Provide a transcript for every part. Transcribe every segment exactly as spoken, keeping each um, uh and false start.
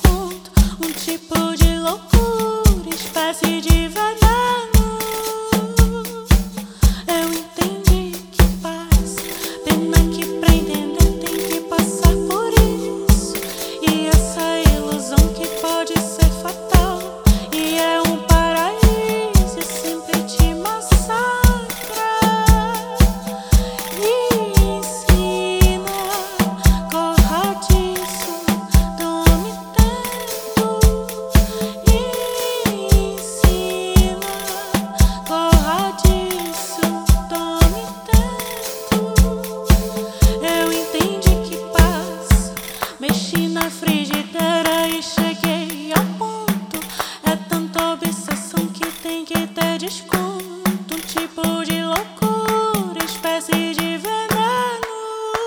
ponto, um tipo de loucura, espécie de veneno. Eu entendi que paz, pena que pra entender tem que passar por isso. E essa ilusão que pode ser fatal, e é um paraíso e sempre te massacra. Me ensina, corra disso, tome tempo. Me ensina, corra disso, tome tempo. Eu entendi que paz, mexi na frigideira e cheguei ao ponto. É tanta obsessão que tem que ter desconto. Um tipo de loucura, espécie de veneno.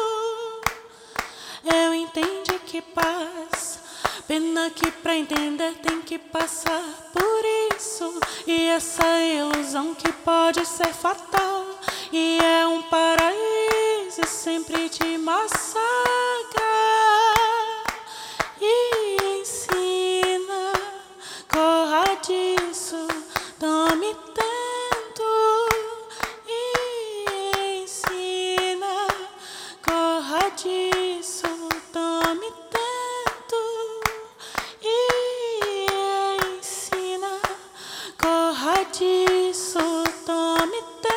Eu entendi que paz, pena que pra entender tem que passar por isso. E essa ilusão que pode ser fatal, e é um paraíso e sempre te massacra. E ensina, corra disso, tome tento. E ensina, corra disso, tome tento. E ensina, corra disso, tome tento.